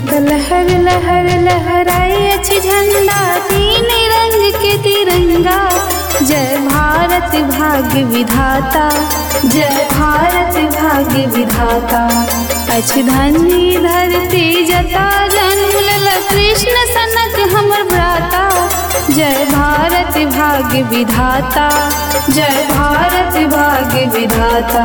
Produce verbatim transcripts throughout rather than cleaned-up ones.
जत लहर लहर लहराए अछि झंडा तीन रंग के तिरंगा। जय भारत भाग्य विधाता, जय भारत भाग्य विधाता। अछि धन्य धरती जता जन्म लेल कृष्ण सनक हमर भ्राता। जय भारत भाग्य विधाता, जय भारत भाग्य विधाता।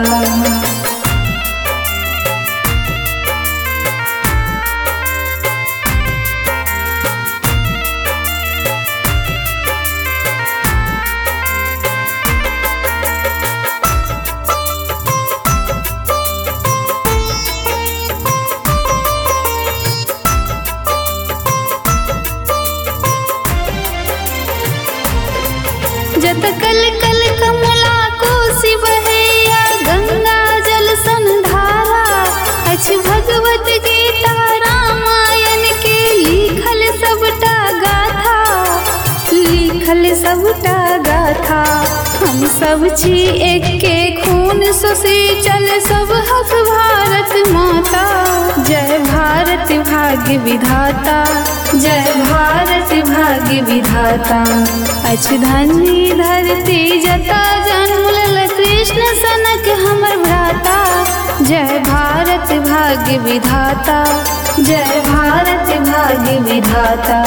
जत कल कल कमला कोसी बहैया गंगा जल संधारा। अछि भगवत गीता रामायण के लिखल सबटा गाथा, लिखल सबटा गाथा। हम सब छी एके खून से चल सब हक भारत माता। जय भारत भाग्य विधाता, जय भारत भाग्य विधाता। अछि धन्य धरती जता जन्म लेल कृष्ण सनक हमर भ्राता। जय भारत भाग्य विधाता, जय भारत भाग्य विधाता।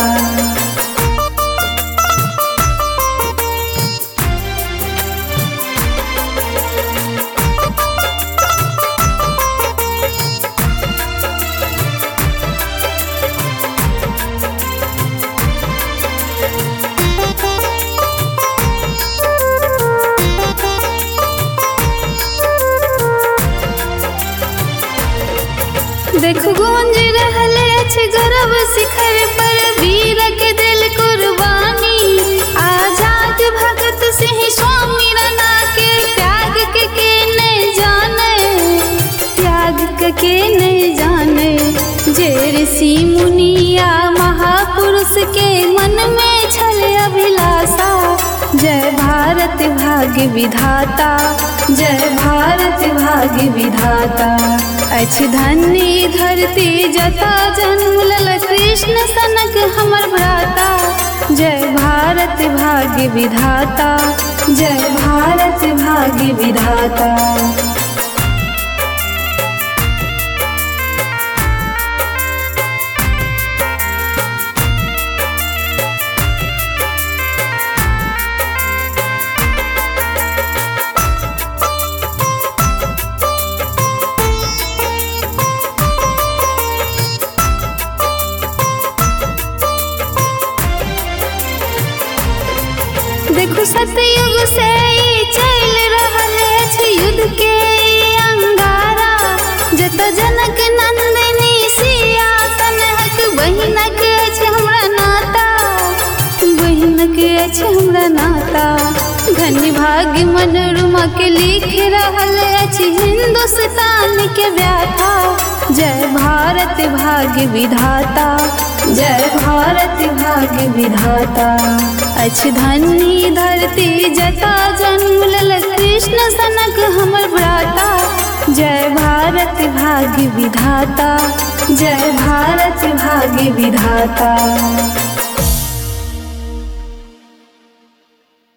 देखो गूंज रहल अछि गर्व शिखर पर वीरक दिल कुर्बानी। आजाद भगत सिंह स्वामी रना के त्याग के के नहीं जाने, त्याग के के नहीं जाने। जे ऋषि मुनिया महापुरुष के मन में छल अभिलाषा। जय भारत भाग्य विधाता, जय भारत भाग्य विधाता। अछि धन्य धरती जता जन्म लेल कृष्ण सनक हमर भ्राता। जय भारत भाग्य विधाता, जय भारत भाग्य विधाता। देखो सतयुग से ई चल रहल अछि युद्ध के अंगारा। जत जनक नंदिनी सिया सनक बहिनक अछि हमरा नाता, बहिनक अछि हमरा नाता। धन्य भाग्य मनोरमा के लिख रहल अछि हिंदुस्तान के व्याथा। जय भारत भाग्य विधाता, जय भारत भाग्य विधाता। अछि धन्य धरती जता जन्म लेल कृष्ण सनक हमर भ्राता। जय भारत भाग्य विधाता, जय भारत भाग्य विधाता।